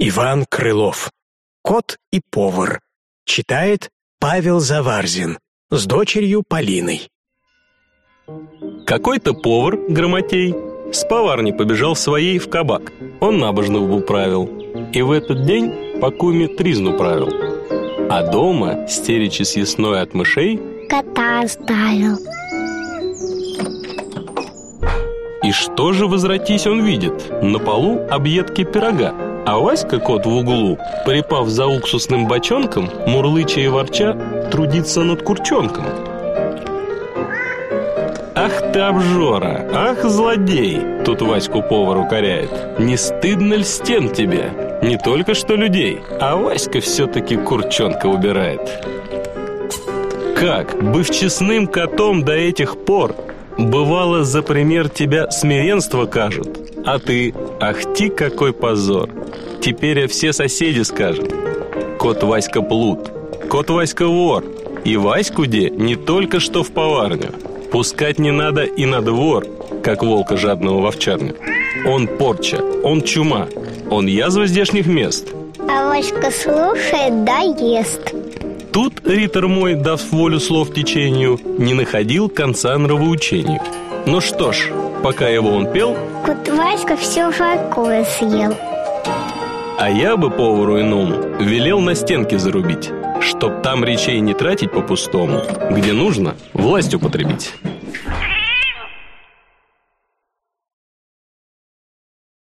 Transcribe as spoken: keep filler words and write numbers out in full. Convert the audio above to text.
Иван Крылов. Кот и повар. Читает Павел Заварзин с дочерью Полиной. Какой-то повар, грамотей, с поварни побежал своей в кабак. Он набожных управил, и в этот день по куме тризну правил. А дома, стеречи съестной от мышей, кота оставил. И что же, возвратись, он видит? На полу объедки пирога, а Васька, кот в углу, припав за уксусным бочонком, мурлыча и ворча, трудится над курчонком. «Ах ты обжора! Ах, злодей!» Тут Ваську повар укоряет. «Не стыдно ль стен тебе? Не только что людей, а Васька все-таки курчонка убирает». Как, быв честным котом до этих пор, бывало, за пример тебя смиренство кажут, а ты, ах ти, какой позор! Теперь все соседи скажут: кот Васька плут, кот Васька вор, и Ваську де не только что в поварню. Пускать не надо и на двор, как волка жадного в овчарню. Он порча, он чума, он язва здешних мест. А Васька слушает, да ест. Тут ритор мой, дав волю слов течению, не находил конца нравоучению. Ну что ж, пока его он пел, кот Васька все жаркое съел. А я бы повару иному велел на стенке зарубить, чтоб там речей не тратить по-пустому, где нужно власть употребить.